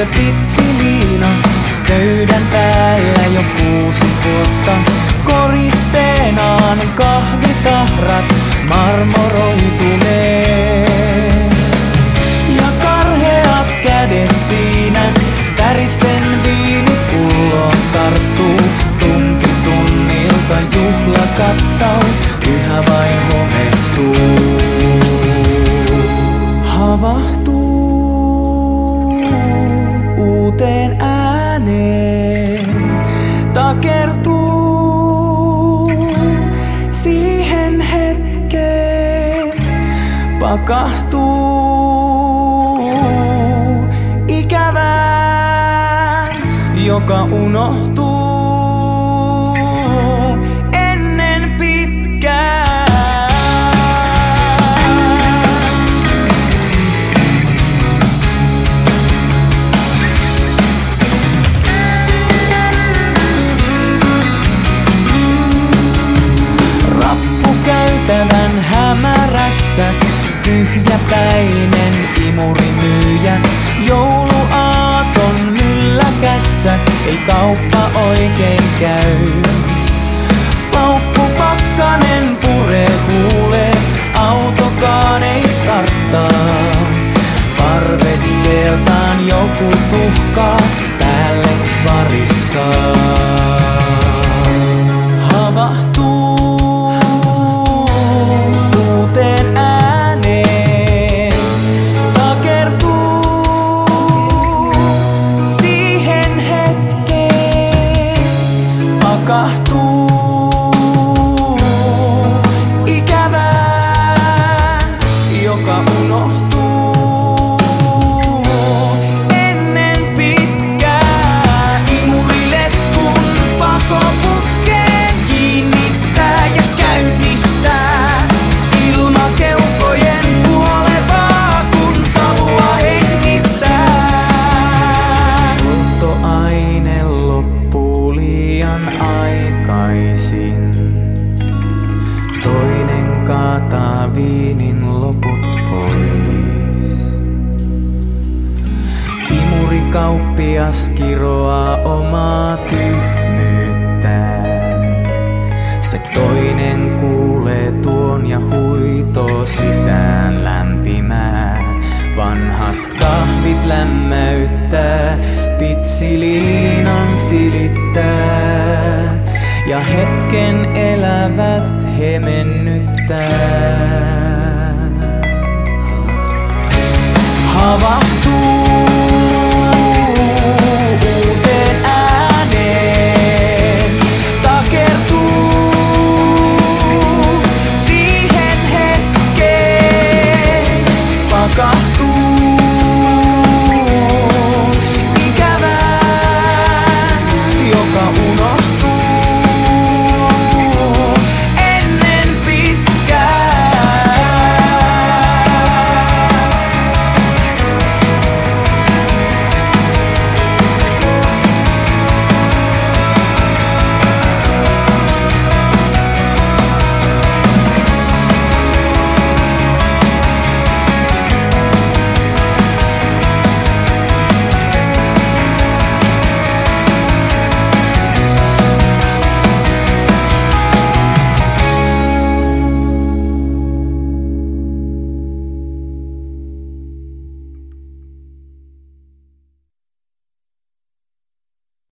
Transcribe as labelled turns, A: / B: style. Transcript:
A: tyttö Pitsiliina. Pöydän päällä jo 6 vuotta. Koristeenaan kahvitahrat marmoroituneet. Ja karheat kädet siinä täristen viinipulloon tarttuu. Tunti tunnilta juhlakattaus yhä vain homettuu. Havahtuu uuteen ääneen, takertuu siihen hetkeen, pakahtuu ikävään, joka unohtuu ennen pitkään. Käytävän hämärässä tyhjäpäinen imurimyyjä. Jouluaaton mylläkässä ei kauppa oikein käy. Paukkupakkanen puree huuleen, autokaan ei starttaa. Parvekkeeltaan joku tuhkaa päälle varistaa. Havahtuu uuteen ääneen, takertuu siihen hetkeen, pakahtuu ikävään, joka unohtuu ennen pitkään. Imuriletkun pakoputkeen kiinnittää ja käynnistää ilmakeuhkojen kuolevaa, kun savua hengittää. Polttoaine loppuu liian aikaisin. Toinen kaataa viinin loput pois. Imurikauppias kiroaa omaa tyhmyyttään. Se toinen kuulee tuon ja huitoo sisään lämpimään. Vanhat kahvit lämmäyttää, Pitsiliinan silittää. Ja hetken elävät he mennyttää.